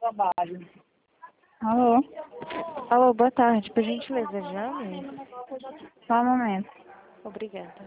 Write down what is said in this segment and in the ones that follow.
Alô? Alô, boa tarde. Por gentileza, James? Só um momento. Obrigada.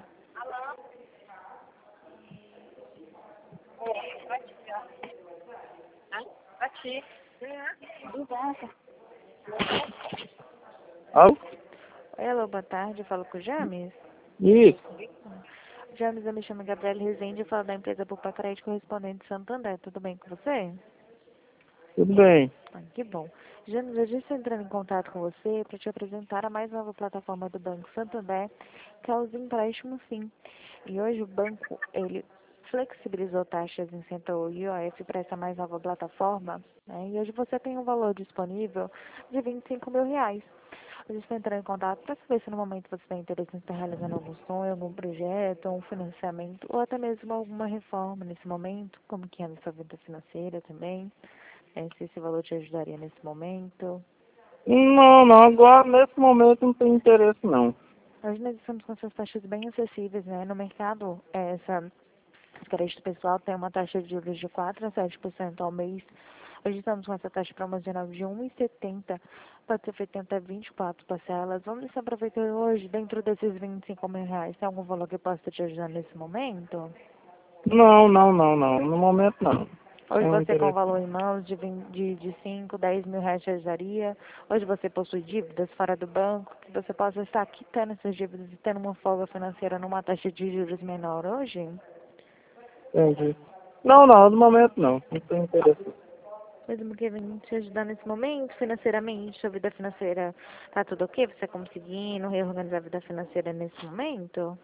Alô? Oi, alô, boa tarde. Eu falo com o James? Isso. James, eu me chamo Gabriela Rezende e falo da empresa Bupa Crédito Correspondente Santander. Tudo bem com você? Tudo bem. Que bom. James, eu já estou entrando em contato com você para te apresentar a mais nova plataforma do Banco Santander, que é os empréstimos Sim. E hoje o banco, ele flexibilizou taxas em Central e IOF para essa mais nova plataforma, né? E hoje você tem um valor disponível de R$ 25.000. A gente está entrando em contato para saber se no momento você tem interesse em estar realizando algum sonho, algum projeto, um financiamento, ou até mesmo alguma reforma nesse momento, como que é na sua vida financeira também. Se esse valor te ajudaria nesse momento. Não, agora nesse momento não tem interesse não. Hoje nós estamos com essas taxas bem acessíveis, né? No mercado, essa crédito pessoal tem uma taxa de juros de 4 a 7% ao mês. Hoje estamos com essa taxa promocional de 1,70, pode ser feita até 24 parcelas. Vamos estar aproveitando hoje, dentro desses R$ 25.000, tem algum valor que possa te ajudar nesse momento? Não. No momento não. Hoje Tem você com interesse. valor em mãos de 5, R$ 10.000 te ajudaria. Hoje você possui dívidas fora do banco, que você possa estar quitando essas dívidas e tendo uma folga financeira numa taxa de juros menor hoje? Entendi. Não, no momento não. Não tem interesse. Mesmo que venha te ajudar nesse momento, financeiramente, sua vida financeira tá tudo ok? Você conseguindo reorganizar a vida financeira nesse momento?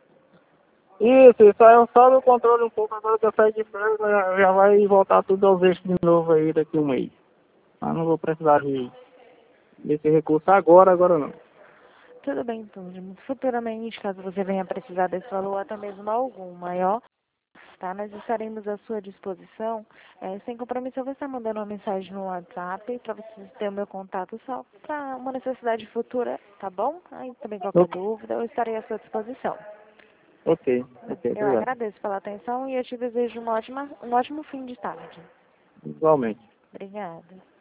Isso aí eu só no controle um pouco, agora que eu saio de férias, já vai voltar tudo aos eixos de novo aí daqui a um mês. Mas não vou precisar desse recurso agora não. Tudo bem, então. Futuramente, caso você venha precisar desse valor, até mesmo algum maior, tá? Nós estaremos à sua disposição. Sem compromisso, eu vou estar mandando uma mensagem no WhatsApp para você ter o meu contato só para uma necessidade futura, tá bom? Aí também qualquer dúvida, eu estarei à sua disposição. Ok, Eu obrigado. agradeço pela atenção e eu te desejo um ótimo fim de tarde. Igualmente. Obrigada.